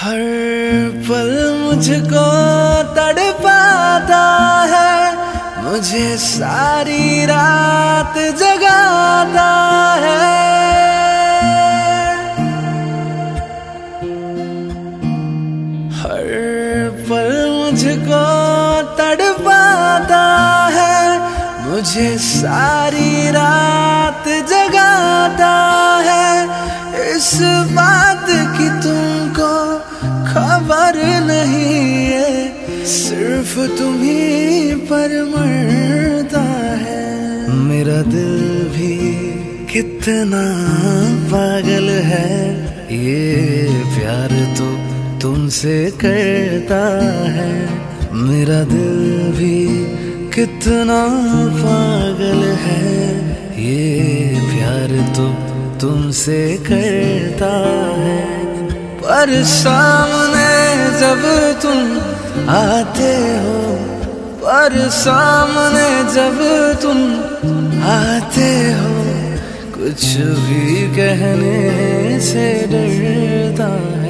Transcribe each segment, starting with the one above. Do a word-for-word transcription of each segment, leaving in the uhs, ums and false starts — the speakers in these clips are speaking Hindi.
हर पल मुझको तड़पाता है, मुझे सारी रात जगाता है। हर पल मुझको तड़पाता है, मुझे सारी रात जगाता है। इस बात की तुमको खबर नहीं है, सिर्फ तुम्हीं पर मरता है। मेरा दिल भी कितना पागल है, ये प्यार तो तुमसे करता है। मेरा दिल भी कितना पागल है, ये प्यार तो तुमसे करता है। पर सामने जब तुम आते हो, पर सामने जब तुम आते हो, कुछ भी कहने से डरता है।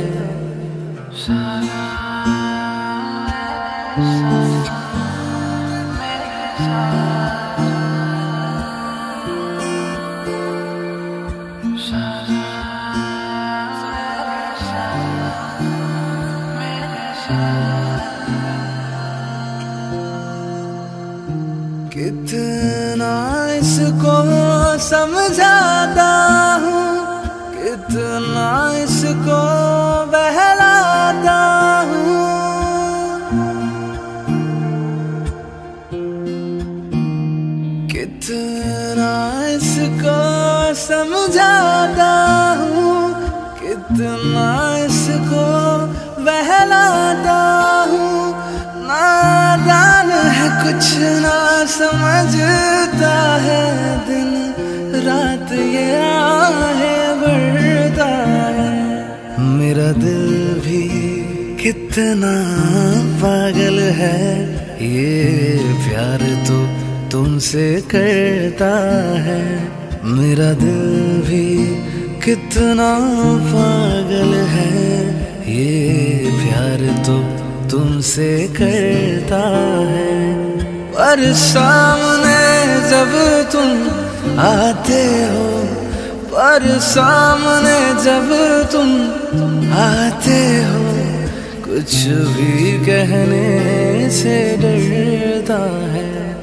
कितना इसको समझाता हूँ, कितना इसको बहलाता हूँ। कितना इसको समझाता हूँ, कितना इसको बहलाता हूँ। नादान है, कुछ ना समझता है, दिन रात ये आहें भरता है। मेरा दिल भी कितना पागल है, ये प्यार तो तुमसे करता है। मेरा दिल भी कितना पागल है, ये प्यार तो तुमसे करता है। पर सामने जब तुम आते हो, पर सामने जब तुम आते हो, कुछ भी कहने से डरता है।